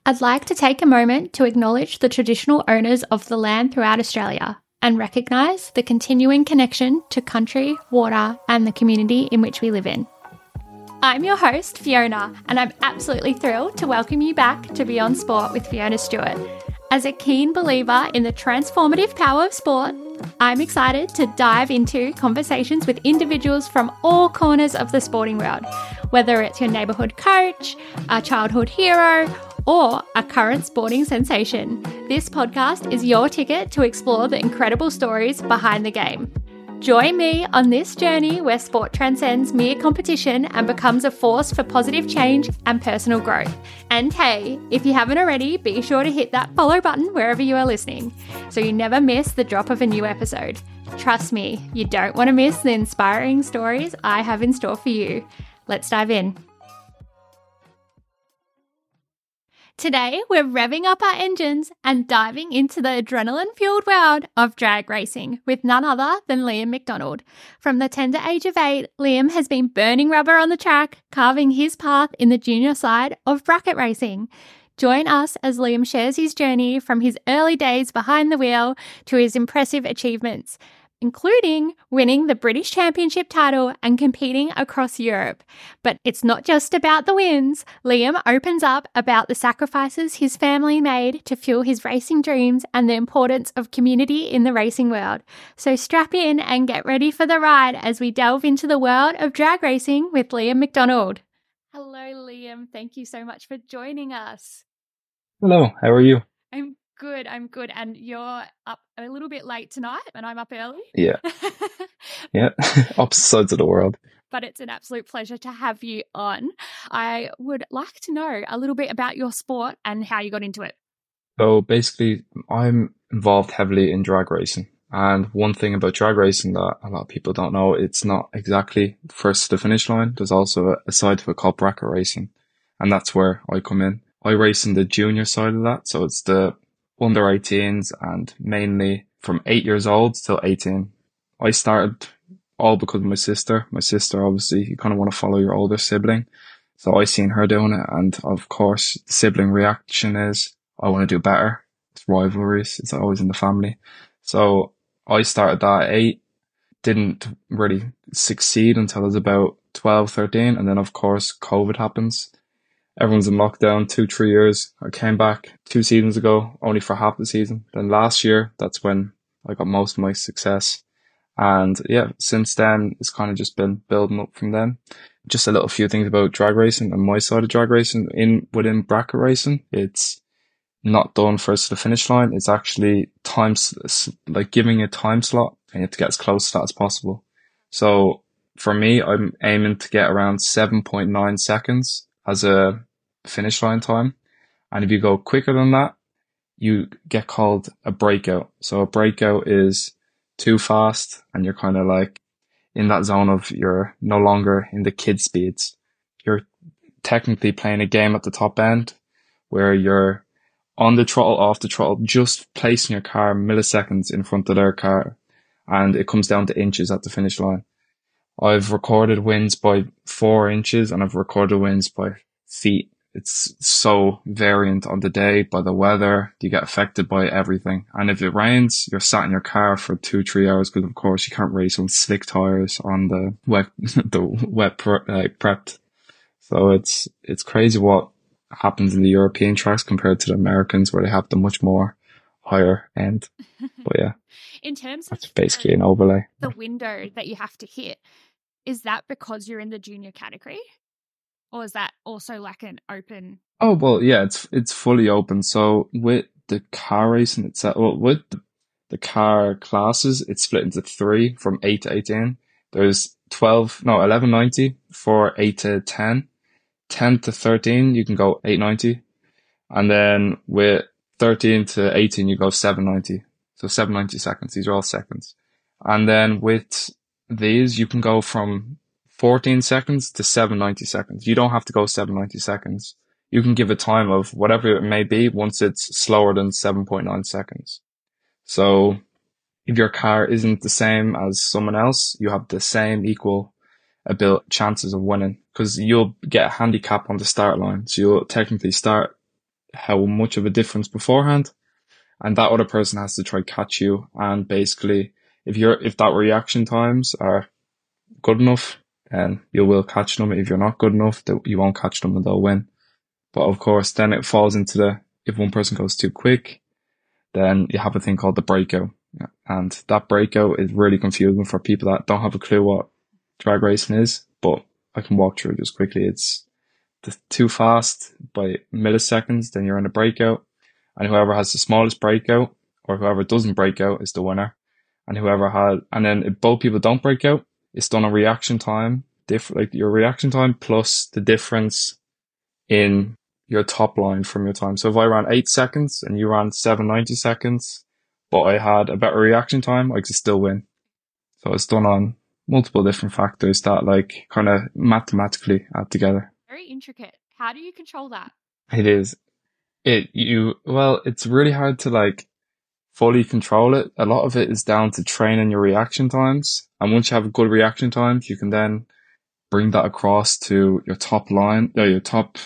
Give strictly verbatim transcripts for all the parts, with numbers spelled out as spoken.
I'd like to take a moment to acknowledge the traditional owners of the land throughout Australia and recognise the continuing connection to country, water, and the community in which we live in. I'm your host, Fiona, and I'm absolutely thrilled to welcome you back to Beyond Sport with Fiona Stewart. As a keen believer in the transformative power of sport, I'm excited to dive into conversations with individuals from all corners of the sporting world, whether it's your neighbourhood coach, a childhood hero, or a current sporting sensation. This podcast is your ticket to explore the incredible stories behind the game. Join me on this journey where sport transcends mere competition and becomes a force for positive change and personal growth. And hey, if you haven't already, be sure to hit that follow button wherever you are listening so you never miss the drop of a new episode. Trust me, you don't want to miss the inspiring stories I have in store for you. Let's dive in. Today, we're revving up our engines and diving into the adrenaline-fueled world of drag racing with none other than Liam McDonald. From the tender age of eight, Liam has been burning rubber on the track, carving his path in the junior side of bracket racing. Join us as Liam shares his journey from his early days behind the wheel to his impressive achievements, including winning the British Championship title and competing across Europe. But it's not just about the wins. Liam opens up about the sacrifices his family made to fuel his racing dreams and the importance of community in the racing world. So strap in and get ready for the ride as we delve into the world of drag racing with Liam McDonald. Hello, Liam. Thank you so much for joining us. Hello, how are you? I'm Good, I'm good. And you're up a little bit late tonight and I'm up early. Yeah. Yeah, opposite sides of the world. But it's an absolute pleasure to have you on. I would like to know a little bit about your sport and how you got into it. So basically, I'm involved heavily in drag racing. And one thing about drag racing that a lot of people don't know, it's not exactly first to the finish line. There's also a, a side to it called bracket racing. And that's where I come in. I race in the junior side of that. So it's the under eighteens and mainly from eight years old till eighteen. I started all because of my sister. My sister, obviously, you kind of want to follow your older sibling. So I seen her doing it. And of course, the sibling reaction is, I want to do better. It's rivalries. It's always in the family. So I started that at eight. Didn't really succeed until I was about twelve, thirteen. And then, of course, COVID happens. Everyone's in lockdown, two, three years. I came back two seasons ago, only for half the season. Then last year, that's when I got most of my success. And yeah, since then, it's kind of just been building up from then. Just a little few things about drag racing and my side of drag racing. In within bracket racing, it's not done first to the finish line. It's actually time, like giving a time slot, and you have to get as close to that as possible. So for me, I'm aiming to get around seven point nine seconds as a finish line time. And if you go quicker than that, you get called a breakout. So a breakout is too fast and you're kind of like in that zone of you're no longer in the kid speeds. You're technically playing a game at the top end where you're on the throttle, off the throttle, just placing your car milliseconds in front of their car. And it comes down to inches at the finish line. I've recorded wins by four inches and I've recorded wins by feet. It's so variant on the day, by the weather. You get affected by everything. And if it rains, you're sat in your car for two, three hours because, of course, you can't race on slick tires on the wet, the wet pre- uh, prepped. So it's it's crazy what happens in the European tracks compared to the Americans, where they have the much more higher end. But yeah, in terms of that's basically an overlay. The window that you have to hit, is that because you're in the junior category? Or is that also like an open? Oh, well, yeah, it's it's fully open. So with the car racing itself, well, with the, the car classes, it's split into three from eight to eighteen. There's twelve, no, eleven ninety for eight to ten. ten to thirteen, you can go eight ninety. And then with thirteen to eighteen, you go seven ninety. So seven ninety seconds. These are all seconds. And then with these, you can go from fourteen seconds to seven ninety seconds. You don't have to go seven ninety seconds. You can give a time of whatever it may be once it's slower than seven point nine seconds. So if your car isn't the same as someone else, you have the same equal abil- chances of winning, because you'll get a handicap on the start line. So you'll technically start how much of a difference beforehand. And that other person has to try catch you. And basically, if you're, if that reaction times are good enough, then you will catch them. If you're not good enough, that you won't catch them and they'll win. But of course, then it falls into the, if one person goes too quick, then you have a thing called the breakout. And that breakout is really confusing for people that don't have a clue what drag racing is, but I can walk through it just quickly. It's too fast by milliseconds, then you're in a breakout. And whoever has the smallest breakout, or whoever doesn't break out, is the winner. And whoever had, and then if both people don't break out, it's done a reaction time, different, like your reaction time plus the difference in your top line from your time. So if I ran eight seconds and you ran seven ninety seconds, but I had a better reaction time, I could still win. So it's done on multiple different factors that like kind of mathematically add together. Very intricate. How do you control that? It is. It, you, well, it's really hard to like fully control it. A lot of it is down to training your reaction times. And once you have good reaction times, you can then bring that across to your top line, or your top,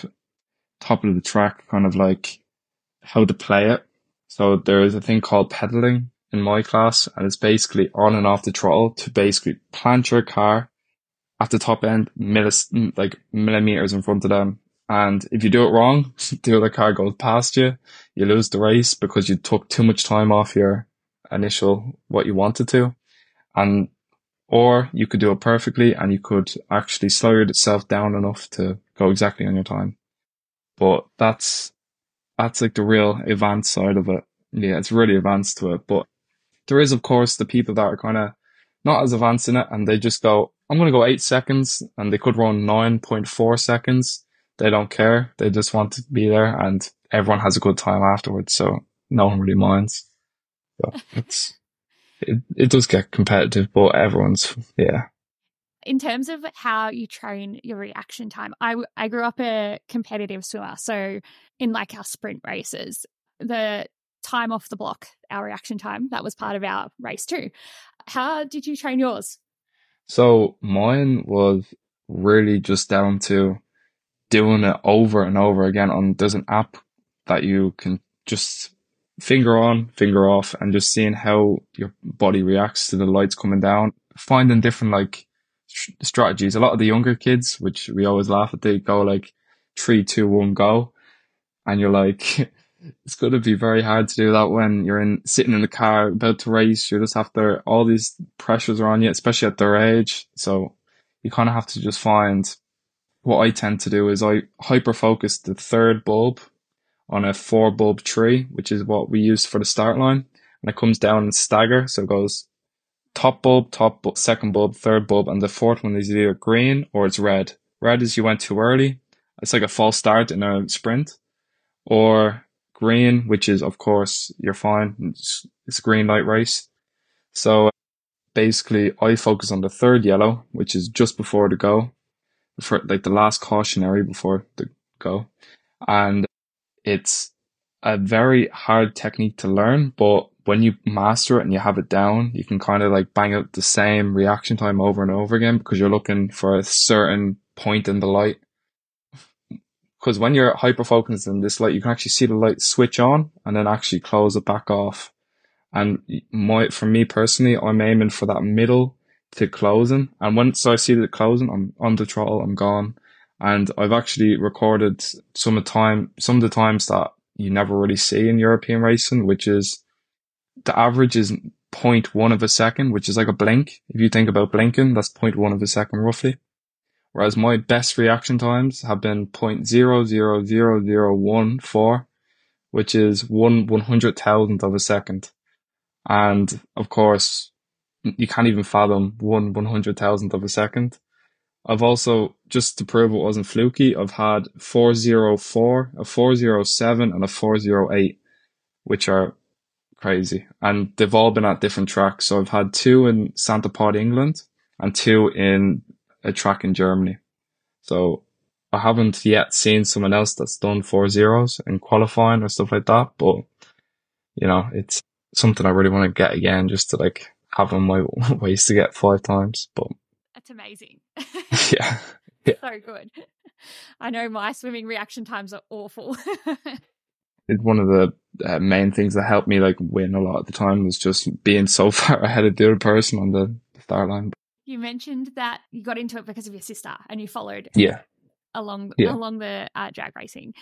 top of the track, kind of like how to play it. So there is a thing called pedaling in my class, and it's basically on and off the throttle to basically plant your car at the top end, millis, like millimeters in front of them. And if you do it wrong, the other car goes past you, you lose the race because you took too much time off your initial, what you wanted to. And, or you could do it perfectly and you could actually slow yourself down enough to go exactly on your time. But that's, that's like the real advanced side of it. Yeah, it's really advanced to it. But there is, of course, the people that are kind of not as advanced in it and they just go, I'm going to go eight seconds, and they could run nine point four seconds. They don't care. They just want to be there, and everyone has a good time afterwards. So no one really minds. So it's, it, it does get competitive, but everyone's, yeah. In terms of how you train your reaction time, I, I grew up a competitive swimmer. So in like our sprint races, the time off the block, our reaction time, that was part of our race too. How did you train yours? So mine was really just down to doing it over and over again. On there's an app that you can just finger on, finger off, and just seeing how your body reacts to the lights coming down, finding different like sh- strategies. A lot of the younger kids, which we always laugh at, they go like three, two, one, go, and you're like, it's going to be very hard to do that when you're in sitting in the car about to race. You just have to, all these pressures are on you, especially at their age. So you kind of have to just find, what I tend to do is I hyper focus the third bulb on a four bulb tree, which is what we use for the start line. And it comes down in stagger. So it goes top bulb, top bulb, second bulb, third bulb. And the fourth one is either green or it's red. Red is you went too early. It's like a false start in a sprint. Or green, which is, of course, you're fine. It's, it's a green light race. So basically, I focus on the third yellow, which is just before the go, for like the last cautionary before the go. And it's a very hard technique to learn, but when you master it and you have it down, you can kind of like bang out the same reaction time over and over again because you're looking for a certain point in the light. Because when you're hyper focused in this light, you can actually see the light switch on and then actually close it back off. And my, for me personally, I'm aiming for that middle to closing. And once I see the closing, I'm on the throttle, I'm gone. And I've actually recorded some of the time, some of the times that you never really see in European racing, which is the average is zero point one of a second, which is like a blink. If you think about blinking, that's zero point one of a second roughly. Whereas my best reaction times have been zero point zero zero zero zero one four, which is one one hundred thousandth of a second. And of course, you can't even fathom one one hundred thousandth of a second. I've also, just to prove it wasn't fluky, I've had four oh four, a four oh seven, and a four oh eight, which are crazy. And they've all been at different tracks. So I've had two in Santa Pod, England, and two in a track in Germany. So I haven't yet seen someone else that's done four zeros in qualifying or stuff like that. But, you know, it's something I really want to get again, just to like have on my ways to get five times. But that's amazing. yeah. yeah. So good. I know my swimming reaction times are awful. it, one of the uh, main things that helped me like win a lot of the time was just being so far ahead of the other person on the start line. You mentioned that you got into it because of your sister and you followed Yeah. along Yeah. along the uh, drag racing.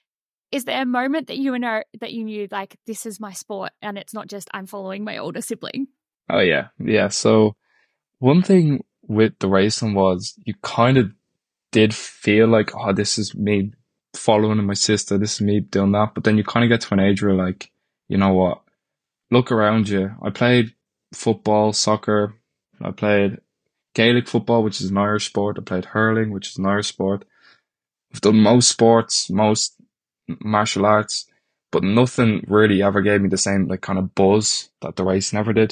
Is there a moment that you know that you knew like this is my sport and it's not just I'm following my older sibling? Oh yeah. Yeah. So one thing with the racing was you kind of did feel like, oh, this is me following my sister, this is me doing that. But then you kind of get to an age where like, you know what? Look around you. I played football, soccer. I played Gaelic football, which is an Irish sport. I played hurling, which is an Irish sport. I've done most sports, most martial arts, but nothing really ever gave me the same like kind of buzz that the race never did.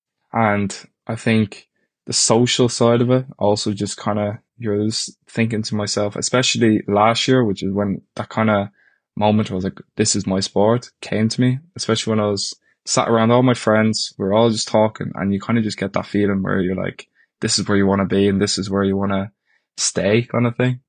And I think the social side of it also just kind of, you're just thinking to myself, especially last year, which is when that kind of moment where I was like, this is my sport came to me, especially when I was sat around all my friends, we we're all just talking, and you kind of just get that feeling where you're like, this is where you want to be and this is where you want to stay kind of thing.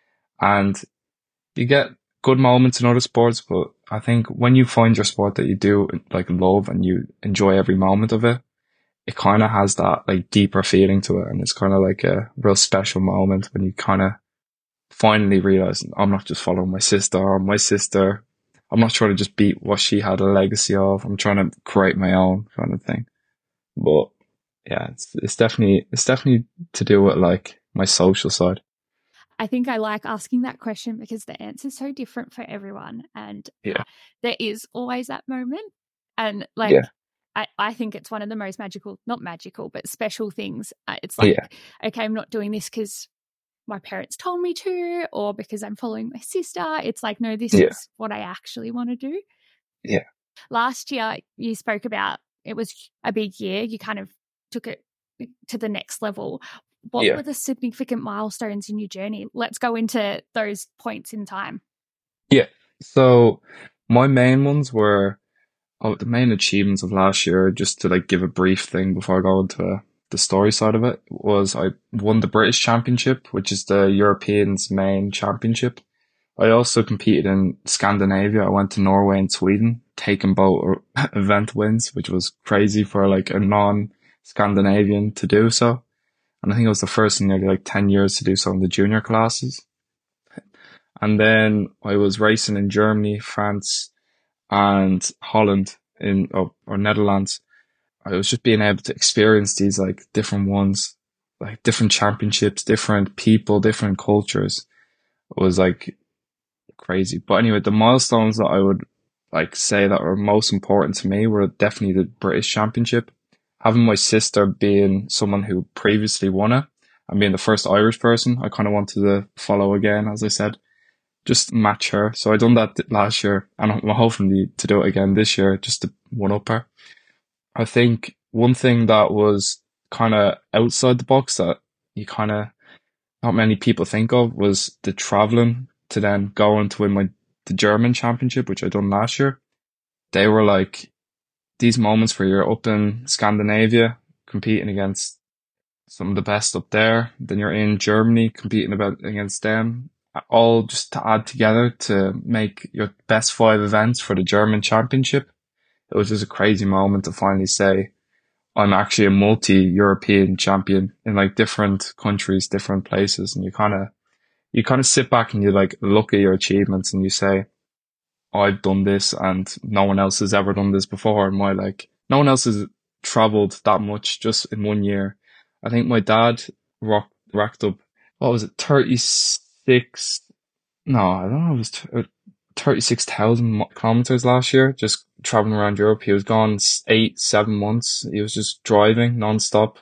And you get good moments in other sports, but I think when you find your sport that you do like love and you enjoy every moment of it, it kind of has that like deeper feeling to it. And it's kind of like a real special moment when you kind of finally realize I'm not just following my sister or my sister. I'm not trying to just beat what she had a legacy of. I'm trying to create my own kind of thing. But yeah, it's, it's definitely, it's definitely to do with like my social side. I think I like asking that question because the answer is so different for everyone. And yeah. there is always that moment. And like, yeah. I, I think it's one of the most magical, not magical, but special things. Uh, it's like, yeah. okay, I'm not doing this because my parents told me to or because I'm following my sister. It's like, no, this yeah. is what I actually want to do. Yeah. Last year, you spoke about it was a big year. You kind of took it to the next level. What yeah. were the significant milestones in your journey? Let's go into those points in time. Yeah. So my main ones were, oh, the main achievements of last year, just to like give a brief thing before I go into uh, the story side of it, was I won the British Championship, which is the Europeans' main championship. I also competed in Scandinavia. I went to Norway and Sweden, taking both event wins, which was crazy for like a non-Scandinavian to do so. And I think I was the first in nearly like ten years to do so in the junior classes. And then I was racing in Germany, France, and Holland in, or, or Netherlands. I was just being able to experience these like different ones, like different championships, different people, different cultures. It was like crazy. But anyway, the milestones that I would like say that were most important to me were definitely the British Championship. Having my sister being someone who previously won it and being the first Irish person, I kind of wanted to follow again, as I said, just match her. So I done that last year and I'm hoping to do it again this year just to one up her. I think one thing that was kind of outside the box that you kind of, not many people think of was the traveling to then go on to win my, the German championship, which I done last year. They were like these moments where you're up in Scandinavia competing against some of the best up there. Then you're in Germany competing about against them, all just to add together to make your best five events for the German championship. It was just a crazy moment to finally say, I'm actually a multi-European champion in like different countries, different places. And you kind of, you kind of sit back and you like look at your achievements and you say, I've done this and no one else has ever done this before. And my like, no one else has traveled that much just in one year. I think my dad rock, racked up, what was it, thirty-six, no, I don't know, it was t- thirty-six thousand kilometers last year, just traveling around Europe. He was gone eight, seven months. He was just driving non-stop.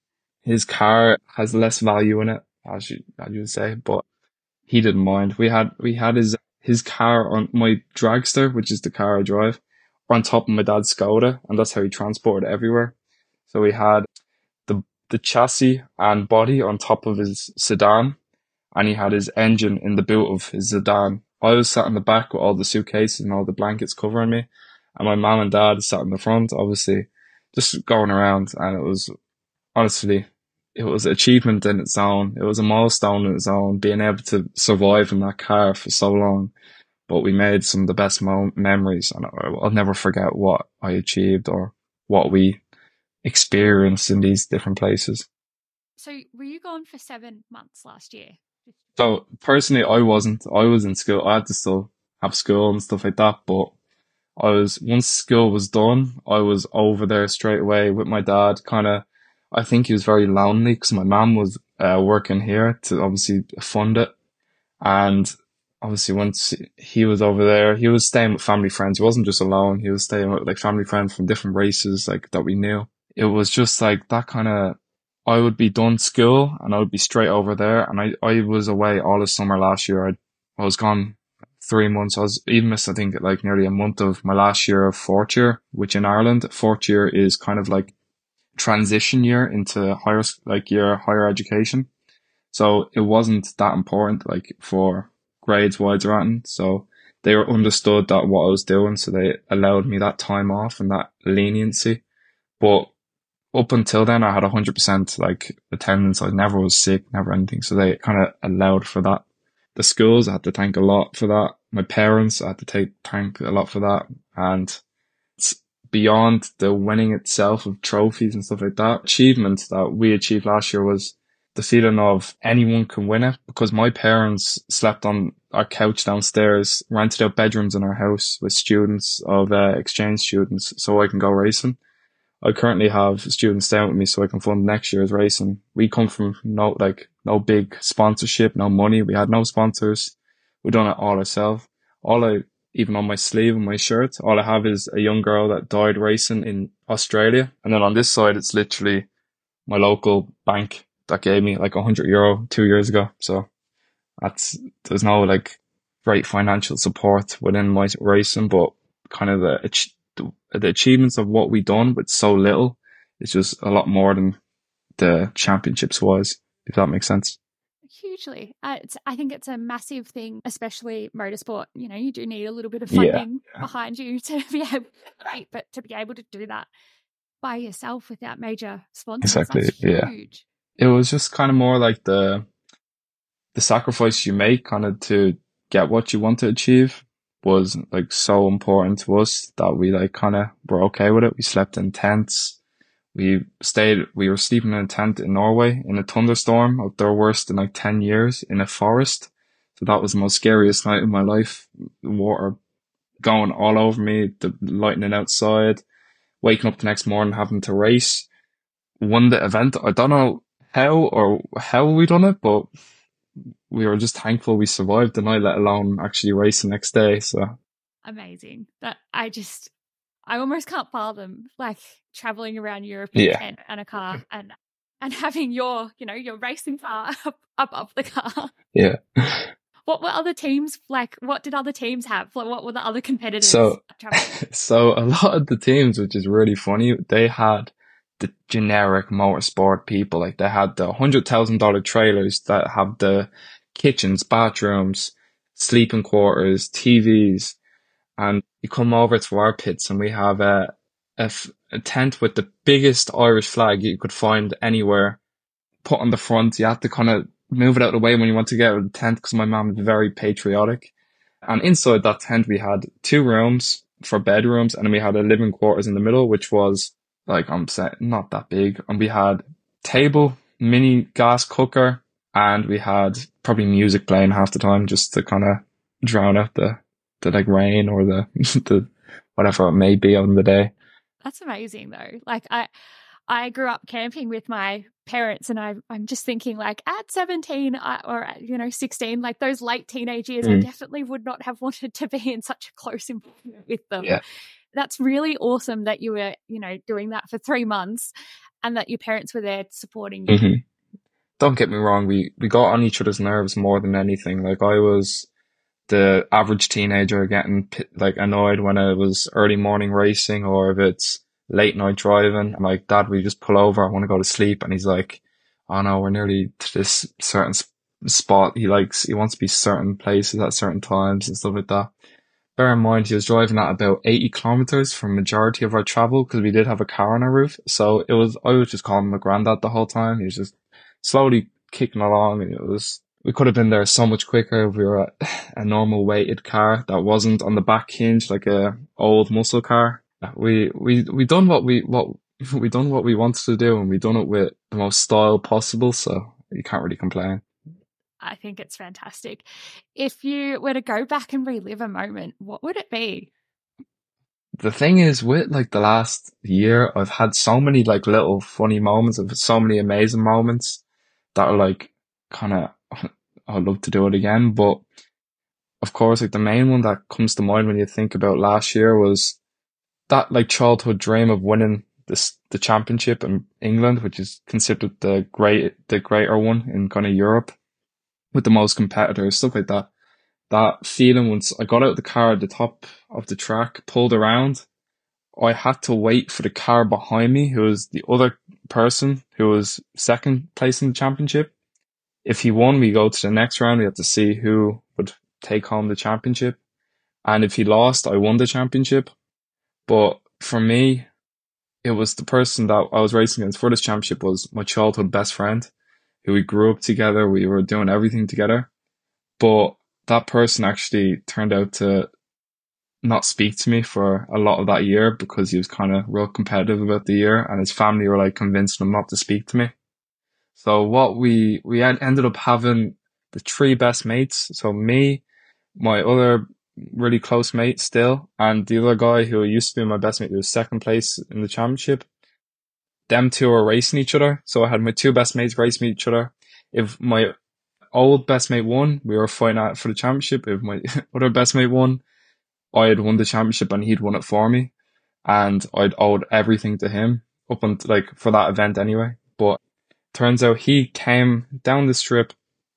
His car has less value in it, as you, as you would say, but he didn't mind. We had, we had his, his car on my dragster, which is the car I drive, on top of my dad's Skoda, and that's how he transported everywhere. So we had the, the chassis and body on top of his sedan, and he had his engine in the boot of his sedan. I was sat in the back with all the suitcases and all the blankets covering me, and my mom and dad sat in the front, obviously, just going around. And it was, honestly, it was an achievement in its own. It was a milestone in its own, being able to survive in that car for so long. but we made some of the best mo- memories, and I'll I'll never forget what I achieved or what we experienced in these different places. So were you gone for seven months last year? So personally, I wasn't. I was in school. I had to still have school and stuff like that, but I was, once school was done, I was over there straight away with my dad. Kind of, I think he was very lonely because my mum was uh, working here to obviously fund it. And obviously once he was over there, he was staying with family friends. He wasn't just alone. He was staying with like family friends from different races, like that we knew. It was just like that kind of, I would be done school and I would be straight over there. And I, I was away all the summer last year. I, I was gone three months. I was even missed, I think, like nearly a month of my last year of fourth year, which in Ireland, fourth year is kind of like transition year into higher, like your higher education. So it wasn't that important, like for grades wise or anything. So they were understood that what I was doing. So they allowed me that time off and that leniency. But up until then, I had one hundred percent like attendance. I never was sick, never anything. So they kind of allowed for that. The schools, I had to thank a lot for that. My parents, I had to take thank a lot for that. And it's beyond the winning itself of trophies and stuff like that. Achievement that we achieved last year was the feeling of anyone can win it, because my parents slept on our couch downstairs, rented out bedrooms in our house with students of uh, exchange students so I can go racing. I currently have students staying with me so I can fund next year's racing. We come from no, like, no big sponsorship, no money. We had no sponsors. We done it all ourselves. All I, even on my sleeve and my shirt, all I have is a young girl that died racing in Australia. And then on this side, it's literally my local bank that gave me like a hundred euro two years ago. So that's, there's no like great financial support within my racing, but kind of the, the, the achievements of what we done with so little is just a lot more than the championships was, if that makes sense. Hugely. Uh, it's, I think it's a massive thing, especially motorsport. You know, you do need a little bit of funding yeah. behind you to be able to compete, but to be able to do that by yourself without major sponsors, exactly. That's huge. Yeah. It was just kind of more like the the sacrifice you make kind of to get what you want to achieve was like so important to us that we like kind of were okay with it. We slept in tents. We stayed, we were sleeping in a tent in Norway in a thunderstorm of their worst in like ten years in a forest. So that was the most scariest night of my life. The water going all over me, the lightning outside, waking up the next morning, having to race. Won the event. I don't know how or how we done it, but we were just thankful we survived the night, let alone actually race the next day. So amazing. That I just, I almost can't fathom like traveling around Europe in yeah. a tent and a car and and having your, you know, your racing car up above the car. Yeah. What were other teams like? What did other teams have? Like, what were the other competitors? So, so a lot of the teams, which is really funny, they had the generic motorsport people. Like they had the hundred thousand dollar trailers that have the kitchens, bathrooms, sleeping quarters, T Vs, and you come over to our pits and we have a, a, a tent with the biggest Irish flag you could find anywhere put on the front. You have to kind of move it out of the way when you want to get out of the tent because my mom is very patriotic. And inside that tent we had two rooms for bedrooms, and then we had a living quarters in the middle, which was like, I'm saying, not that big. And we had table, mini gas cooker, and we had probably music playing half the time just to kind of drown out the, the like rain or the, the whatever it may be on the day. That's amazing though. Like I, I grew up camping with my parents, and I, I'm just thinking like at seventeen I, or, you know, sixteen, like those late teenage years, mm. I definitely would not have wanted to be in such a close environment with them. Yeah. That's really awesome that you were, you know, doing that for three months and that your parents were there supporting you. Mm-hmm. Don't get me wrong. We, we got on each other's nerves more than anything. Like I was the average teenager getting like annoyed when it was early morning racing or if it's late night driving. I'm like, Dad, we just pull over. I want to go to sleep. And he's like, oh no, we're nearly to this certain spot. He likes, he wants to be certain places at certain times and stuff like that. Bear in mind, he was driving at about eighty kilometers for majority of our travel because we did have a car on our roof. So it was, I was just calling him a granddad the whole time. He was just slowly kicking along, and it was, we could have been there so much quicker if we were at a normal weighted car that wasn't on the back hinge like a old muscle car. We we we done what we what we done what we wanted to do, and we done it with the most style possible. So you can't really complain. I think it's fantastic. If you were to go back and relive a moment, what would it be? The thing is, with like the last year, I've had so many like little funny moments. I've had so many amazing moments that are like kind of, I'd love to do it again. But of course, like the main one that comes to mind when you think about last year was that like childhood dream of winning this the championship in England, which is considered the great the greater one in kind of Europe, with the most competitors, stuff like that. That feeling once I got out of the car at the top of the track, pulled around, I had to wait for the car behind me, who was the other person who was second place in the championship. If he won, we go to the next round. We had to see who would take home the championship. And if he lost, I won the championship. But for me, it was the person that I was racing against for this championship was my childhood best friend, who we grew up together. We were doing everything together. But that person actually turned out to not speak to me for a lot of that year because he was kind of real competitive about the year, and his family were like convincing him not to speak to me. So what we, we ended up having the three best mates. So me, my other really close mate still, and the other guy who used to be my best mate, who was second place in the championship. Them two were racing each other. So I had my two best mates racing each other. If my old best mate won, we were fighting out for the championship. If my other best mate won, I had won the championship and he'd won it for me. And I'd owed everything to him up until like for that event anyway. But turns out he came down the strip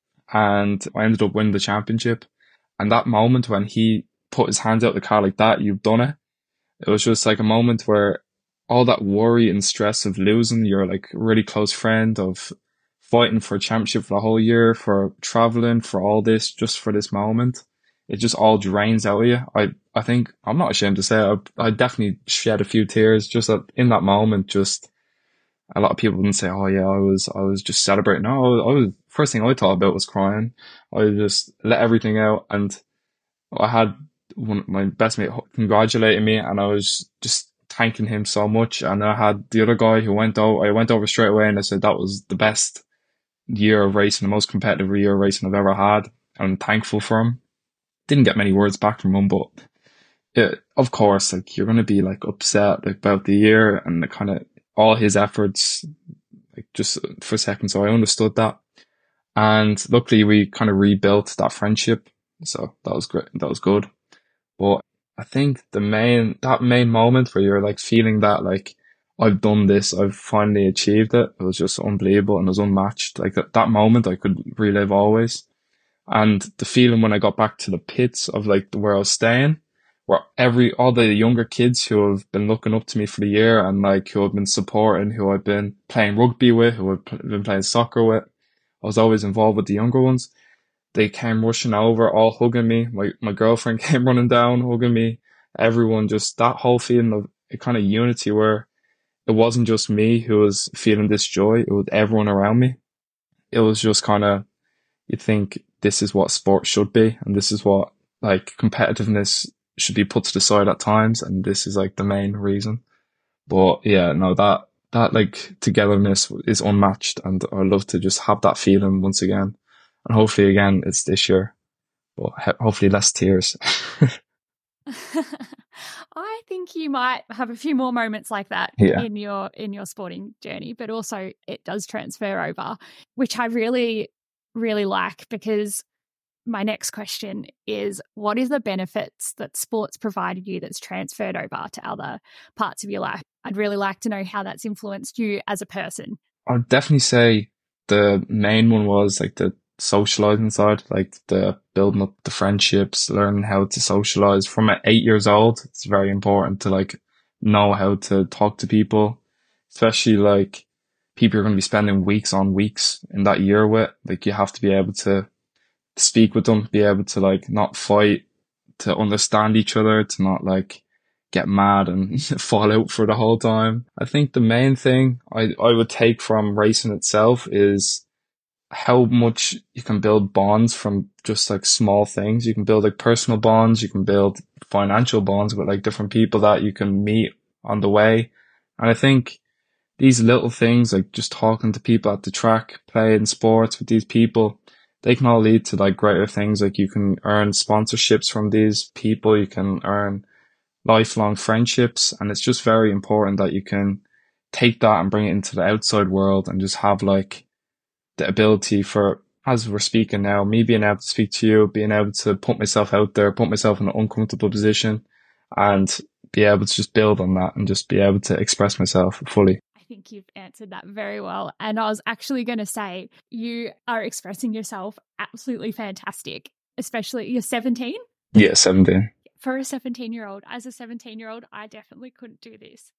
and I ended up winning the championship. And that moment when he put his hands out the car like that, you've done it. It was just like a moment where all that worry and stress of losing your like really close friend, of fighting for a championship for the whole year, for traveling, for all this, just for this moment, it just all drains out of you. I, I think, I'm not ashamed to say it, I, I definitely shed a few tears just that, in that moment. Just a lot of people wouldn't say, oh yeah, I was, I was just celebrating. No, I was, I was first thing I thought about was crying. I just let everything out, and I had one, my best mate congratulating me, and I was just thanking him so much. And I had the other guy who went out, I went over straight away and I said that was the best year of racing, the most competitive year of racing I've ever had. I'm thankful for him. Didn't get many words back from him, but it, of course, like you're going to be like upset like, about the year and the kind of all his efforts, like just for a second. So I understood that. And luckily we kind of rebuilt that friendship. So that was great. That was good. But I think the main, that main moment where you're like feeling that like, I've done this, I've finally achieved it. It was just unbelievable and it was unmatched. Like that, that moment I could relive always. And the feeling when I got back to the pits of like where I was staying, where every, all the younger kids who have been looking up to me for the year and like who have been supporting, who I've been playing rugby with, who I've been playing soccer with, I was always involved with the younger ones. They came rushing over, all hugging me. My, my girlfriend came running down, hugging me. Everyone just, that whole feeling of a kind of unity where it wasn't just me who was feeling this joy. It was everyone around me. It was just kind of, you think this is what sport should be. And this is what like competitiveness should be put to the side at times. And this is like the main reason. But yeah, no, that, that like togetherness is unmatched. And I love to just have that feeling once again. And hopefully again, it's this year, but hopefully less tears. I think you might have a few more moments like that yeah. in your in your sporting journey, but also it does transfer over, which I really, really like, because my next question is, what is the benefits that sports provided you that's transferred over to other parts of your life? I'd really like to know how that's influenced you as a person. I'd definitely say the main one was like the socializing side, like the building up the friendships, learning how to socialize from at eight years old. It's very important to like know how to talk to people, especially like people you're going to be spending weeks on weeks in that year with. Like you have to be able to speak with them, be able to like not fight, to understand each other, to not like get mad and fall out for the whole time. I think the main thing I, I would take from racing itself is how much you can build bonds from just like small things. You can build like personal bonds, you can build financial bonds with like different people that you can meet on the way. And I think these little things, like just talking to people at the track, playing sports with these people, they can all lead to like greater things. Like you can earn sponsorships from these people, you can earn lifelong friendships. And it's just very important that you can take that and bring it into the outside world and just have like the ability for, as we're speaking now, me being able to speak to you, being able to put myself out there, put myself in an uncomfortable position and be able to just build on that and just be able to express myself fully. I think you've answered that very well. And I was actually going to say, you are expressing yourself absolutely fantastic, especially you're seventeen? Yeah, seventeen. For a seventeen year old, as a seventeen year old, I definitely couldn't do this.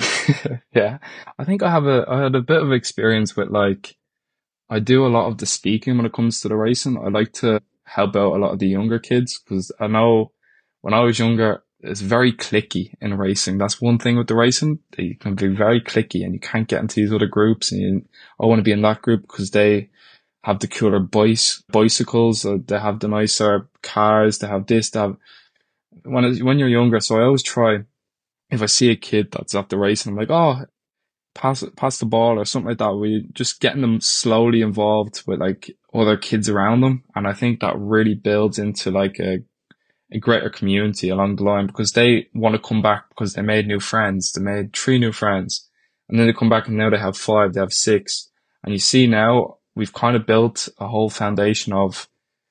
Yeah. I think I have a, I had a bit of experience with like, I do a lot of the speaking when it comes to the racing. I like to help out a lot of the younger kids because I know when I was younger, it's very cliquey in racing. That's one thing with the racing. They can be very cliquey and you can't get into these other groups and you, I want to be in that group because they have the cooler bice, bicycles, or they have the nicer cars, they have this, they have, when, it, when you're younger. So I always try, if I see a kid that's at the racing, I'm like, oh, pass pass the ball or something like that. We just getting them slowly involved with like other kids around them. And I think that really builds into like a a greater community along the line because they want to come back because they made new friends. They made three new friends and then they come back and now they have five, they have six. And you see now we've kind of built a whole foundation of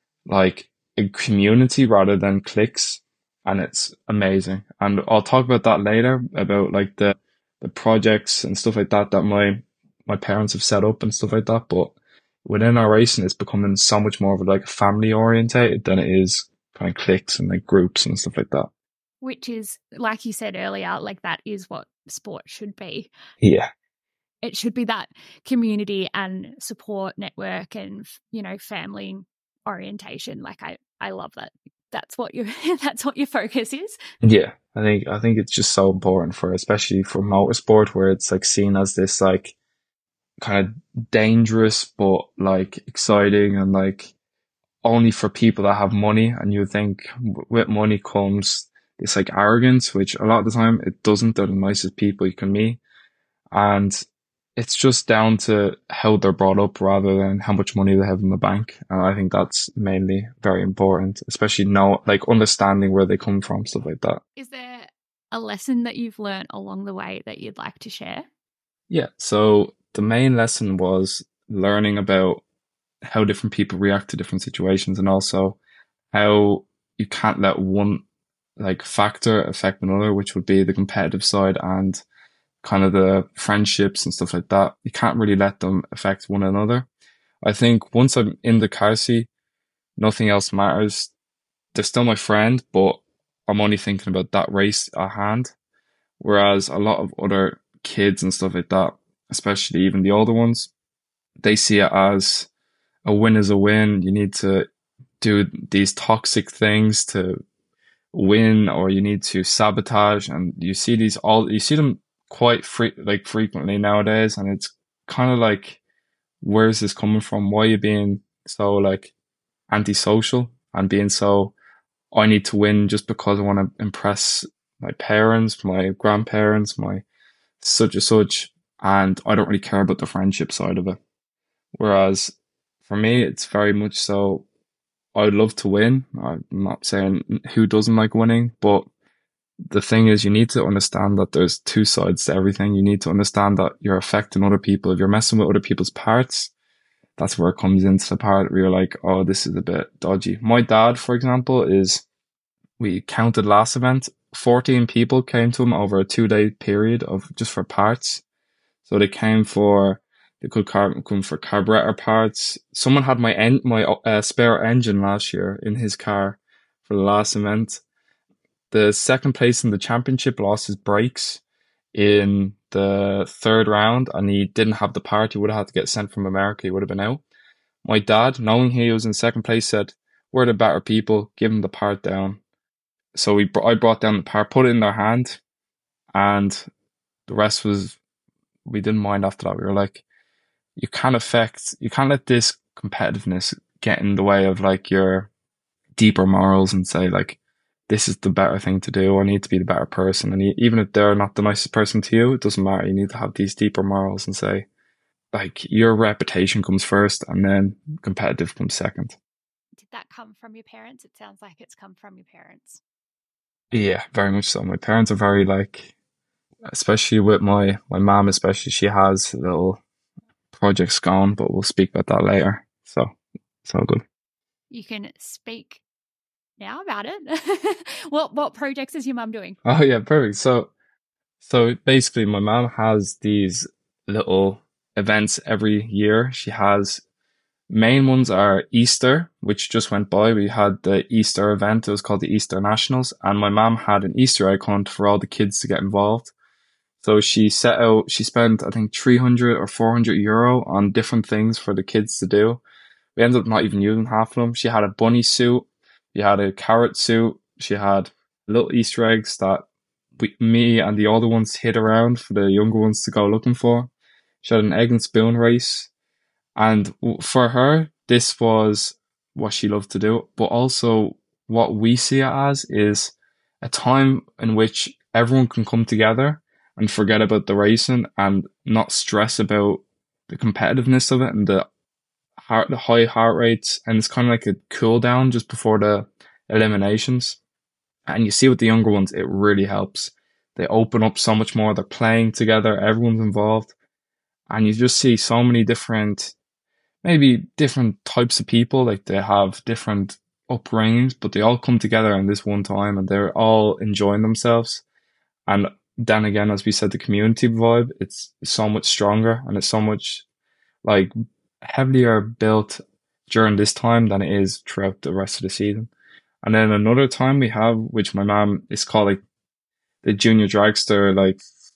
like a community rather than cliques. And it's amazing. And I'll talk about that later about like the, the projects and stuff like that, that my, my parents have set up and stuff like that. But within our racing, it's becoming so much more of like family orientated than it is kind of cliques and like groups and stuff like that. Which is, like you said earlier, like that is what sport should be. Yeah. It should be that community and support network and, you know, family orientation. Like I, I love that. That's what your, that's what your focus is. Yeah. I think, I think it's just so important for, especially for motorsport where it's like seen as this like kind of dangerous, but like exciting and like only for people that have money. And you think with money comes this like arrogance, which a lot of the time it doesn't. They're the nicest people you can meet. And it's just down to how they're brought up rather than how much money they have in the bank. And I think that's mainly very important, especially know, like understanding where they come from, stuff like that. Is there a lesson that you've learned along the way that you'd like to share? Yeah. So the main lesson was learning about how different people react to different situations and also how you can't let one like factor affect another, which would be the competitive side and kind of the friendships and stuff like that. You can't really let them affect one another. I think once I'm in the car seat, nothing else matters. They're still my friend, but I'm only thinking about that race at hand. Whereas a lot of other kids and stuff like that, especially even the older ones, they see it as a win is a win. You need to do these toxic things to win, or you need to sabotage. And you see these all, you see them quite free, like frequently nowadays. And it's kind of like, where's this coming from? Why are you being so like antisocial and being so, I need to win just because I want to impress my parents, my grandparents, my such and such. And I don't really care about the friendship side of it. Whereas for me, it's very much so, I would love to win. I'm not saying who doesn't like winning, but the thing is you need to understand that there's two sides to everything. You need to understand that you're affecting other people. If you're messing with other people's parts, that's where it comes into the part where you're like, oh, this is a bit dodgy. My dad, for example, is, we counted last event, fourteen people came to him over a two day period of just for parts. So they came for, they could come for carburetor parts. Someone had my en- my uh, spare engine last year in his car for the last event. The second place in the championship lost his brakes in the third round and he didn't have the part. He would have had to get sent from America. He would have been out. My dad, knowing he was in second place, said, we're the better people, give him the part down. So we, I brought down the part, put it in their hand, and the rest was, we didn't mind after that. We were like, you can't affect, you can't let this competitiveness get in the way of like your deeper morals and say like, this is the better thing to do. I need to be the better person. And even if they're not the nicest person to you, it doesn't matter. You need to have these deeper morals and say, like, your reputation comes first and then competitive comes second. Did that come from your parents? It sounds like it's come from your parents. Yeah, very much so. My parents are very like, especially with my, my mom, especially, she has little projects going, but we'll speak about that later. So it's all good. You can speak now about it. what what projects is your mum doing? Oh yeah, perfect. So so basically my mom has these little events every year. She has main ones are Easter, which just went by. We had the Easter event. It was called the Easter Nationals, and my mom had an Easter egg hunt for all the kids to get involved. So she set out, she spent, I think, three hundred or four hundred euro on different things for the kids to do. We ended up not even using half of them. She had a bunny suit. She had a carrot suit. She had little Easter eggs that we, me and the older ones hid around for the younger ones to go looking for. She had an egg and spoon race. And for her, this was what she loved to do. But also what we see it as is a time in which everyone can come together and forget about the racing and not stress about the competitiveness of it and the heart, the high heart rates. And it's kind of like a cool down just before the eliminations. And you see with the younger ones, it really helps. They open up so much more. They're playing together. Everyone's involved. And you just see so many different, maybe different types of people. Like they have different upbringings, but they all come together in this one time and they're all enjoying themselves. And then again, as we said, the community vibe, it's so much stronger and it's so much like heavier built during this time than it is throughout the rest of the season. And then another time we have, which my mom is called like the Junior Dragster like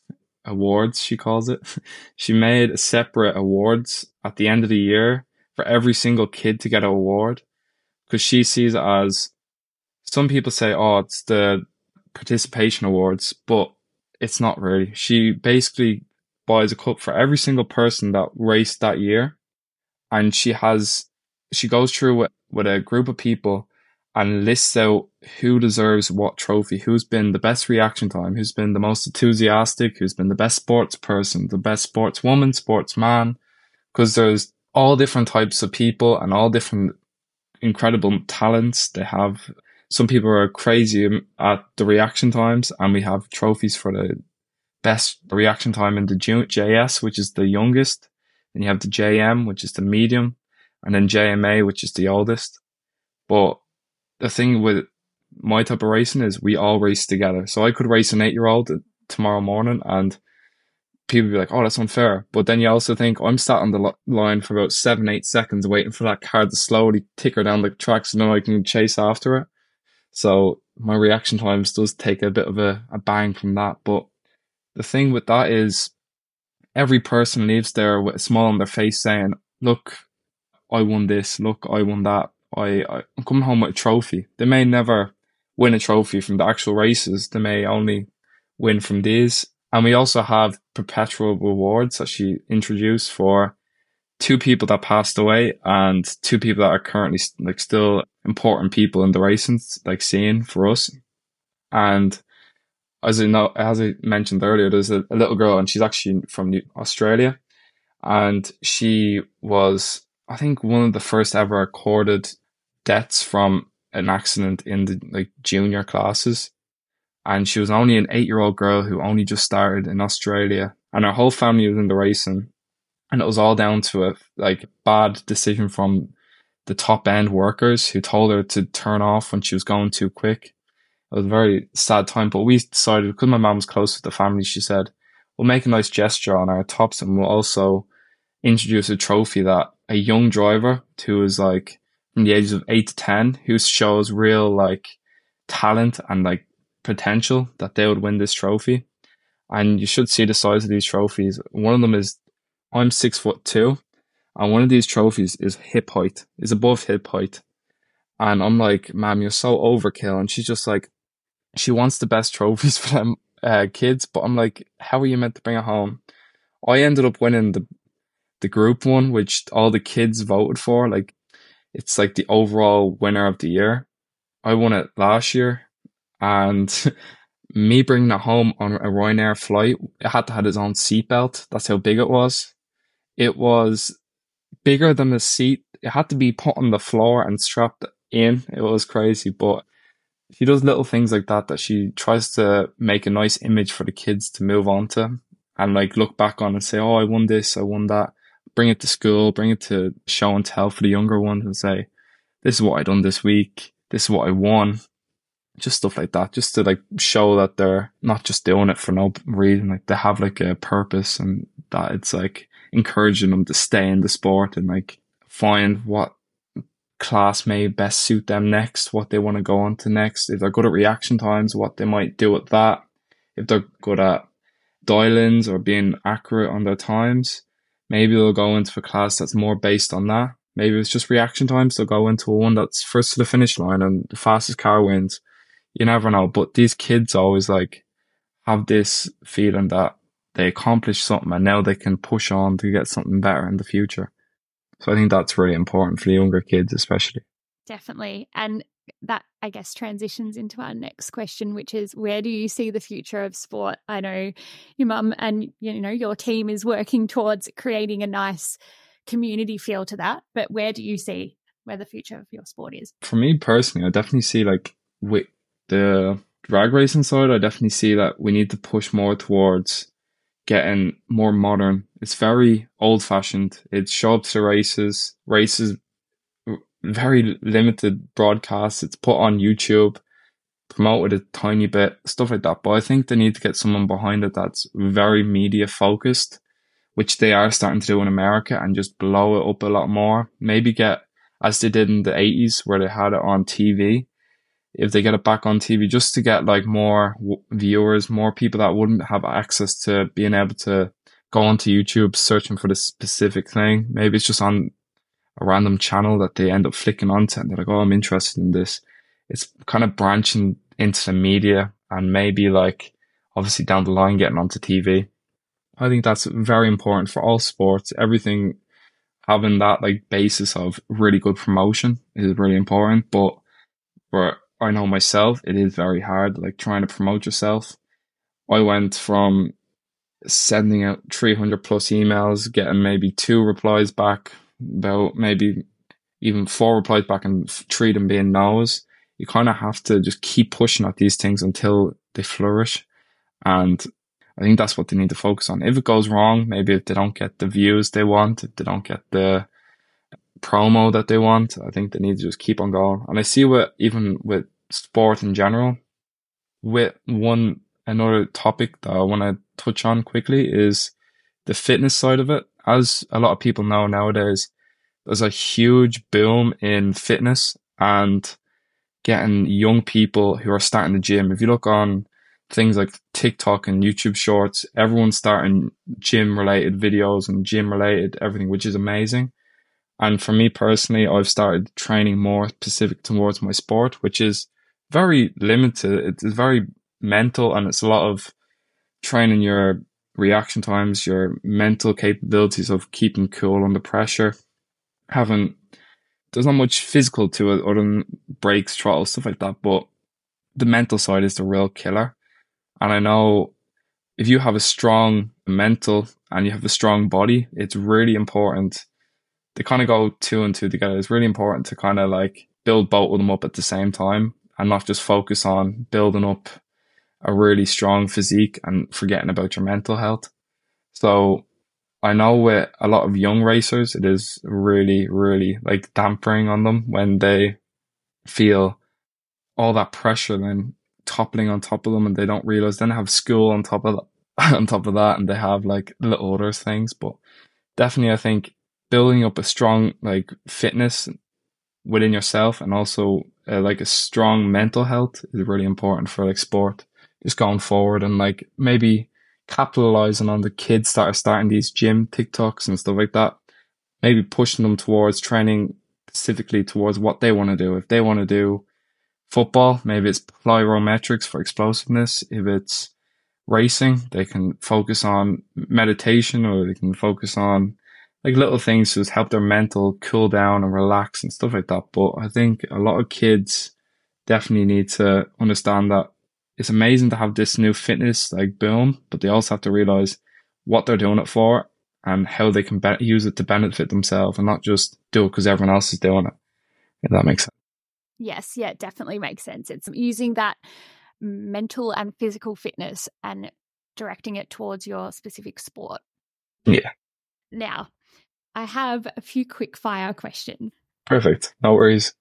awards, she calls it. She made a separate awards at the end of the year for every single kid to get an award, because she sees it as, some people say, oh, it's the participation awards, but it's not really. She basically buys a cup for every single person that raced that year, and she has she goes through with, with a group of people and lists out who deserves what trophy, who's been the best reaction time, who's been the most enthusiastic, who's been the best sports person, the best sportswoman, sportsman, because there's all different types of people and all different incredible talents they have. Some people are crazy at the reaction times, and we have trophies for the best reaction time in the J S, which is the youngest. Then you have the J M, which is the medium, and then J M A, which is the oldest. But the thing with my type of racing is we all race together. So I could race an eight-year-old tomorrow morning and people be like, oh, that's unfair. But then you also think, I'm sat on the line for about seven, eight seconds waiting for that car to slowly tick her down the track so now I can chase after it. So my reaction times does take a bit of a, a bang from that. But the thing with that is every person leaves there with a smile on their face saying, look, I won this. Look, I won that. I, I, I'm coming home with a trophy. They may never win a trophy from the actual races. They may only win from these. And we also have perpetual rewards that she introduced for two people that passed away and two people that are currently like still important people in the racing, like scene for us. And as I know, as I mentioned earlier, there's a, a little girl and she's actually from New- Australia, and she was, I think, one of the first ever recorded deaths from an accident in the like junior classes. And she was only an eight-year-old girl who only just started in Australia, and her whole family was in the racing. And it was all down to a like bad decision from the top end workers who told her to turn off when she was going too quick. It was a very sad time, but we decided, because my mom was close with the family, she said, we'll make a nice gesture on our tops and we'll also introduce a trophy that a young driver who is like from the ages of eight to ten, who shows real like talent and like potential, that they would win this trophy. And you should see the size of these trophies. One of them is, I'm six foot two, and one of these trophies is hip height, is above hip height. And I'm like, Mom, you're so overkill. And she's just like, she wants the best trophies for them uh, kids. But I'm like, how are you meant to bring it home? I ended up winning the the group one, which all the kids voted for. Like, it's like the overall winner of the year. I won it last year, and me bringing it home on a Ryanair flight, it had to have its own seatbelt. That's how big it was. It was bigger than the seat. It had to be put on the floor and strapped in. It was crazy, but she does little things like that, that she tries to make a nice image for the kids to move on to and like look back on and say, oh, I won this, I won that. Bring it to school, bring it to show and tell for the younger ones and say, this is what I done this week. This is what I won. Just stuff like that, just to like show that they're not just doing it for no reason. Like, they have like a purpose, and that it's like encouraging them to stay in the sport and like find what class may best suit them next, what they want to go on to next. If they're good at reaction times, what they might do at that. If they're good at dial-ins or being accurate on their times, maybe they'll go into a class that's more based on that. Maybe it's just reaction times, they'll go into one that's first to the finish line and the fastest car wins. You never know. But these kids always like have this feeling that they accomplished something and now they can push on to get something better in the future. So I think that's really important for the younger kids, especially. Definitely. And that, I guess, transitions into our next question, which is, where do you see the future of sport? I know your mum and, you know, your team is working towards creating a nice community feel to that, but where do you see where the future of your sport is? For me personally, I definitely see like with the drag racing side, I definitely see that we need to push more towards getting more modern. It's very old fashioned. It's show up to races, races, very limited broadcasts. It's put on YouTube, promoted a tiny bit, stuff like that. But I think they need to get someone behind it that's very media focused, which they are starting to do in America, and just blow it up a lot more. Maybe get, as they did in the eighties where they had it on T V, if they get it back on T V, just to get like more w- viewers, more people that wouldn't have access to being able to go onto YouTube searching for this specific thing. Maybe it's just on a random channel that they end up flicking onto and they're like, oh, I'm interested in this. It's kind of branching into the media and maybe like obviously down the line getting onto T V. I think that's very important for all sports. Everything having that like basis of really good promotion is really important. But for I know myself, it is very hard, like trying to promote yourself. I went from sending out three hundred plus emails, getting maybe two replies back, about maybe even four replies back, and three of them being no's. You kind of have to just keep pushing at these things until they flourish. And I think that's what they need to focus on. If it goes wrong, maybe if they don't get the views they want, if they don't get the promo that they want, I think they need to just keep on going. And I see what, even with sport in general, with one another topic that I want to touch on quickly is the fitness side of it. As a lot of people know nowadays, there's a huge boom in fitness and getting young people who are starting the gym. If you look on things like TikTok and YouTube Shorts, everyone's starting gym related videos and gym related everything, which is amazing. And for me personally, I've started training more specific towards my sport, which is very limited. It's very mental, and it's a lot of training your reaction times, your mental capabilities of keeping cool under pressure. Having, there's not much physical to it other than breaks, throttles, stuff like that, but the mental side is the real killer. And I know if you have a strong mental and you have a strong body, it's really important. They kind of go two and two together. It's really important to kind of like build both of them up at the same time and not just focus on building up a really strong physique and forgetting about your mental health. So I know with a lot of young racers, it is really, really like dampering on them when they feel all that pressure then toppling on top of them, and they don't realize. Then they have school on top of that, on top of that, and they have like little other things. But definitely, I think building up a strong like fitness within yourself and also uh, like a strong mental health is really important for like sport. Just going forward and like maybe capitalizing on the kids that are starting these gym TikToks and stuff like that. Maybe pushing them towards training specifically towards what they want to do. If they want to do football, maybe it's plyometrics for explosiveness. If it's racing, they can focus on meditation, or they can focus on like little things to just help their mental cool down and relax and stuff like that. But I think a lot of kids definitely need to understand that it's amazing to have this new fitness like boom, but they also have to realize what they're doing it for and how they can be- use it to benefit themselves and not just do it because everyone else is doing it. If that makes sense. Yes, yeah, it definitely makes sense. It's using that mental and physical fitness and directing it towards your specific sport. Yeah. Now, I have a few quick fire questions. Perfect. No worries.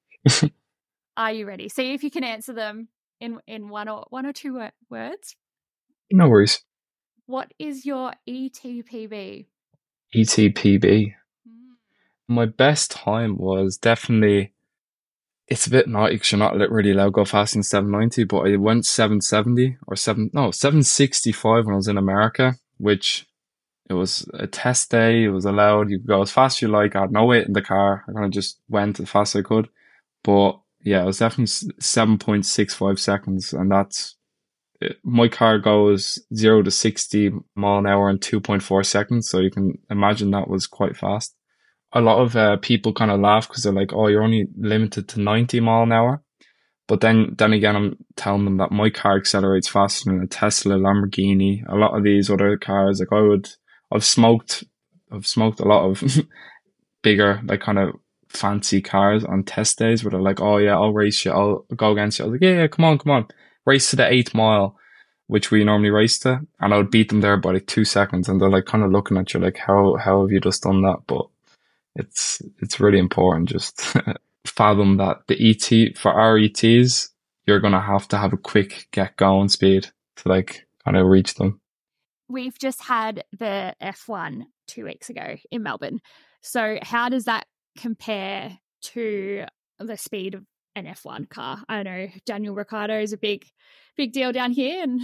Are you ready? See if you can answer them in in one or one or two words. No worries. What is your E T P B? E T P B. Mm. My best time was definitely, it's a bit naughty because you're not really allowed to go faster than seven ninety, but I went seven seventy or seven, no, seven sixty-five when I was in America, which it was a test day. It was allowed. You could go as fast as you like. I had no weight in the car. I kind of just went as fast as I could. But yeah, it was definitely seven point six five seconds. And that's, it, my car goes zero to sixty mile an hour in two point four seconds. So you can imagine that was quite fast. A lot of uh, people kind of laugh because they're like, oh, you're only limited to ninety mile an hour. But then, then again, I'm telling them that my car accelerates faster than a Tesla, Lamborghini, a lot of these other cars. Like I would, I've smoked, I've smoked a lot of bigger, like kind of fancy cars on test days where they're like, oh yeah, I'll race you. I'll go against you. I was like, yeah, yeah, come on, come on. Race to the eighth mile, which we normally race to. And I would beat them there by like two seconds. And they're like kind of looking at you like, how, how have you just done that? But it's, it's really important. Just fathom that the E T for our E Ts, you're going to have to have a quick get going speed to like kind of reach them. We've just had the F one two weeks ago in Melbourne. So how does that compare to the speed of an F one car? I know Daniel Ricciardo is a big, big deal down here. And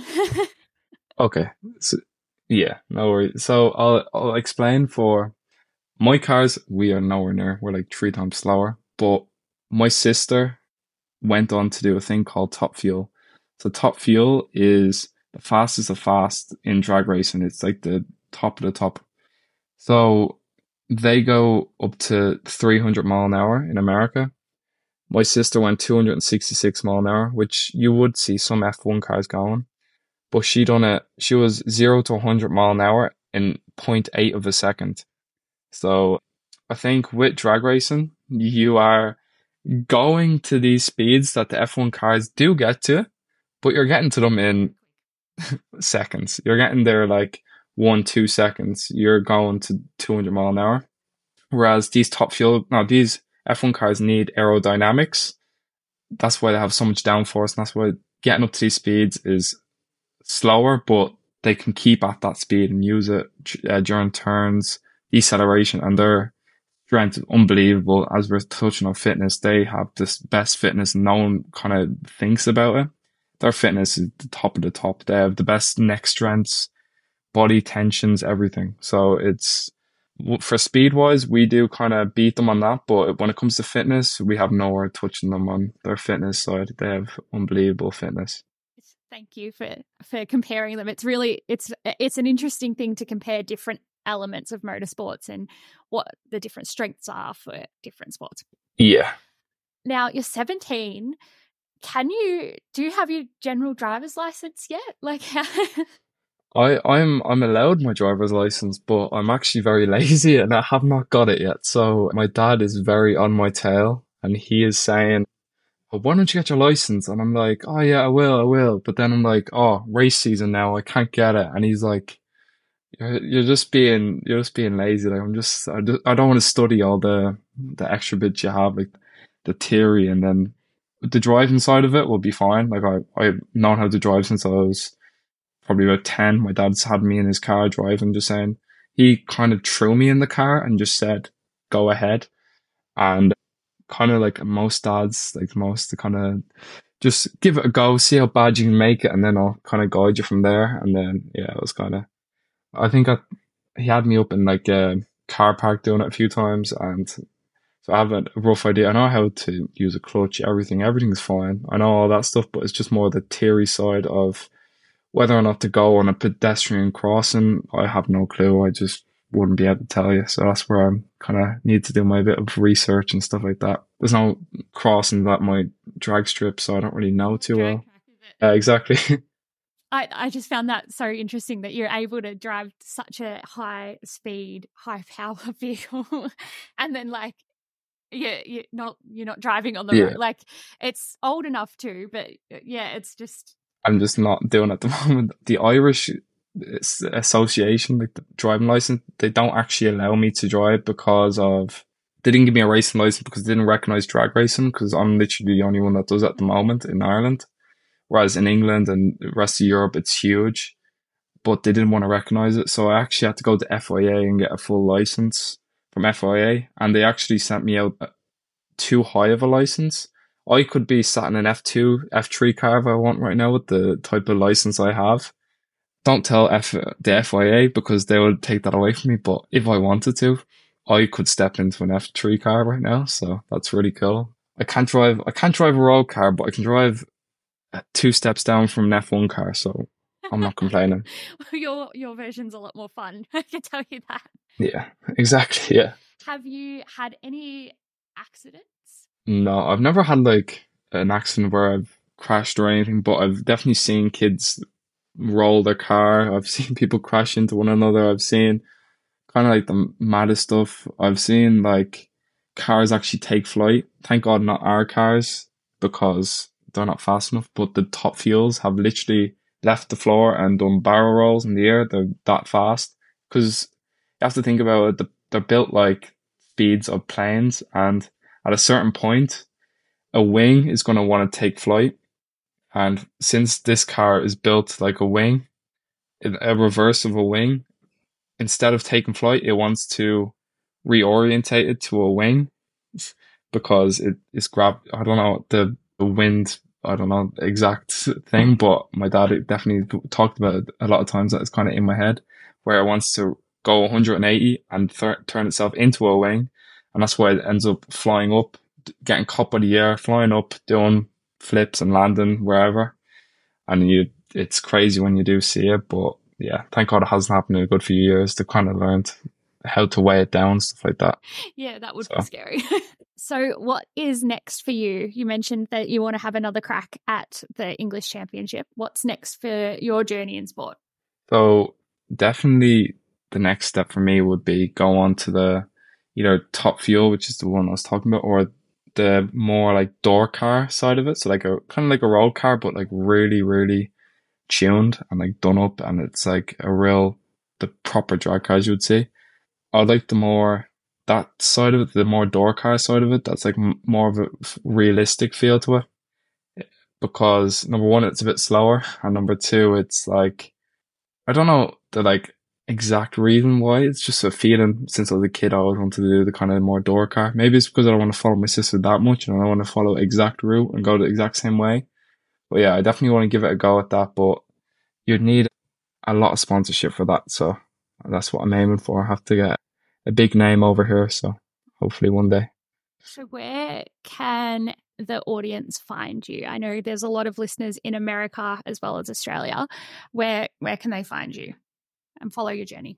okay. So, yeah, no worries. So I'll, I'll explain for my cars. We are nowhere near. We're like three times slower. But my sister went on to do a thing called Top Fuel. So Top Fuel is the fastest of fast in drag racing. It's like the top of the top. So they go up to three hundred mile an hour in America. My sister went two hundred sixty-six mile an hour, which you would see some F one cars going. But she done it, she was zero to one hundred mile an hour in zero point eight of a second. So I think with drag racing, you are going to these speeds that the F one cars do get to, but you're getting to them in seconds. You're getting there like one, two seconds. You're going to two hundred mile an hour. Whereas these Top Fuel, no, these F one cars need aerodynamics. That's why they have so much downforce, and that's why getting up to these speeds is slower, but they can keep at that speed and use it uh, during turns, deceleration, and their strength is unbelievable. As we're touching on fitness, they have this best fitness. No one kind of thinks about it. Their fitness is the top of the top. They have the best neck strengths, body tensions, everything. So it's, for speed wise, we do kind of beat them on that. But when it comes to fitness, we have nowhere touching them on their fitness side. They have unbelievable fitness. Thank you for, for comparing them. It's really, it's, it's an interesting thing to compare different elements of motorsports and what the different strengths are for different sports. Yeah. Now you're seventeen. Can you, do you have your general driver's license yet? Like, I, I'm, I'm allowed my driver's license, but I'm actually very lazy and I have not got it yet. So my dad is very on my tail and he is saying, well, why don't you get your license? And I'm like, oh yeah, I will, I will. But then I'm like, oh, race season now, I can't get it. And he's like, you're, you're just being, you're just being lazy. Like I'm just, I, just, I don't want to study all the, the extra bits you have, like the theory, and then the driving side of it will be fine. Like I, I've known how to drive since I was probably about ten. My dad's had me in his car driving, just saying, he kind of threw me in the car and just said, go ahead. And kind of like most dads, like most to kind of just give it a go, see how bad you can make it, and then I'll kind of guide you from there. And then, yeah, it was kind of, I think I, he had me up in like a car park doing it a few times. And so I have a rough idea. I know how to use a clutch, everything, everything's fine. I know all that stuff, but it's just more the theory side of whether or not to go on a pedestrian crossing. I have no clue. I just wouldn't be able to tell you. So that's where I'm kind of need to do my bit of research and stuff like that. There's no crossing that my drag strip, so I don't really know too Drag well. track, is it? Uh, exactly. I, I just found that so interesting that you're able to drive such a high speed, high power vehicle, and then like, yeah, you're not you're not driving on the Yeah. road. Like, it's old enough too, but yeah, it's just. I'm just not doing it at the moment. The Irish Association, like the driving license, they don't actually allow me to drive because of they didn't give me a racing license because they didn't recognize drag racing because I'm literally the only one that does it at the moment in Ireland. Whereas in England and the rest of Europe, it's huge, but they didn't want to recognize it. So I actually had to go to F I A and get a full license from F I A. And they actually sent me out too high of a license. I could be sat in an F two, F three car if I want right now with the type of license I have. Don't tell F, the F I A because they will take that away from me. But if I wanted to, I could step into an F three car right now. So that's really cool. I can't drive, I can't drive a road car, but I can drive two steps down from an F one car, so I'm not complaining. your your version's a lot more fun, I can tell you that. Yeah, exactly, yeah. Have you had any accidents? No, I've never had like an accident where I've crashed or anything, but I've definitely seen kids roll their car. I've seen people crash into one another. I've seen kind of like the maddest stuff. I've seen like cars actually take flight. Thank God not our cars, because they're not fast enough, but the top fuels have literally left the floor and done barrel rolls in the air. They're that fast because you have to think about it. They're built like speeds of planes, and at a certain point, a wing is going to want to take flight. And since this car is built like a wing, a reverse of a wing, instead of taking flight, it wants to reorientate it to a wing because it is grabbed. I don't know the the wind, I don't know the exact thing, but my dad definitely talked about it a lot of times. That it's kind of in my head where it wants to go one hundred eighty and th- turn itself into a wing. And that's why it ends up flying up, getting caught by the air, flying up, doing flips and landing wherever. And you, it's crazy when you do see it. But yeah, thank God it hasn't happened in a good few years. They've kind of learned how to weigh it down, stuff like that. Yeah, that would so. be scary. So what is next for you? You mentioned that you want to have another crack at the English Championship. What's next for your journey in sport? So definitely the next step for me would be go on to the either Top Fuel, which is the one I was talking about, or the more like door car side of it. So like a kind of like a road car, but like really, really tuned and like done up, and it's like a real, the proper drag car, as you would say. I like the more that side of it, the more door car side of it. That's like m- more of a realistic feel to it, because number one, it's a bit slower, and number two, it's like, I don't know the like exact reason why. It's just a feeling. Since I was a kid, I always wanted to do the kind of more door car. Maybe it's because I don't want to follow my sister that much, and I don't want to follow exact route and go the exact same way. But yeah, I definitely want to give it a go at that. But you'd need a lot of sponsorship for that, so that's what I'm aiming for. I have to get a big name over here, so hopefully one day. So where can the audience find you? I know there's a lot of listeners in America as well as Australia. Where where can they find you and follow your journey?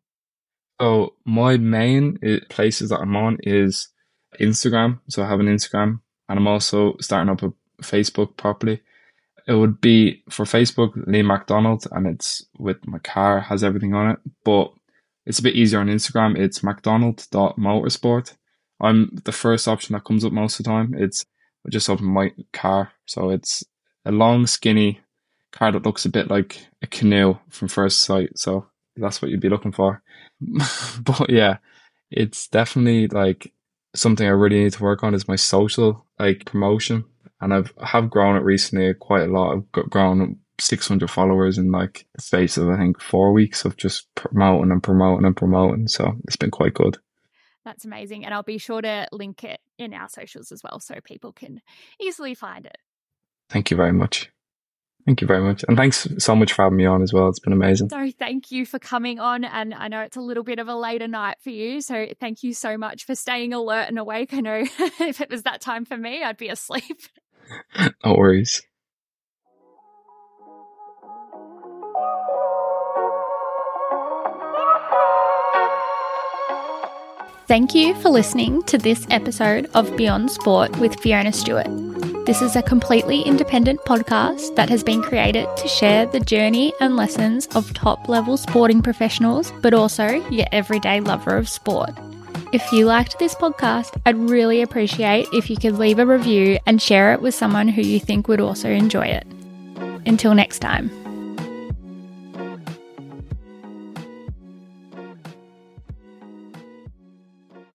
So my main places that I'm on is Instagram. So I have an Instagram, and I'm also starting up a Facebook properly. It would be for Facebook, Liam McDonald, and it's with my car, has everything on it. But it's a bit easier on Instagram. It's mcdonald dot motorsport. I'm the first option that comes up most of the time. It's just open my car. So it's a long, skinny car that looks a bit like a canoe from first sight. So that's what you'd be looking for. But yeah, it's definitely like something I really need to work on is my social like promotion. And I've have grown it recently quite a lot. I've got grown six hundred followers in like the space of I think four weeks of just promoting and promoting and promoting. So it's been quite good. That's amazing. And I'll be sure to link it in our socials as well so people can easily find it. Thank you very much. Thank you very much. And thanks so much for having me on as well. It's been amazing. So thank you for coming on. And I know it's a little bit of a later night for you. So thank you so much for staying alert and awake. I know if it was that time for me, I'd be asleep. No worries. Thank you for listening to this episode of Beyond Sport with Fiona Stewart. This is a completely independent podcast that has been created to share the journey and lessons of top-level sporting professionals, but also your everyday lover of sport. If you liked this podcast, I'd really appreciate if you could leave a review and share it with someone who you think would also enjoy it. Until next time.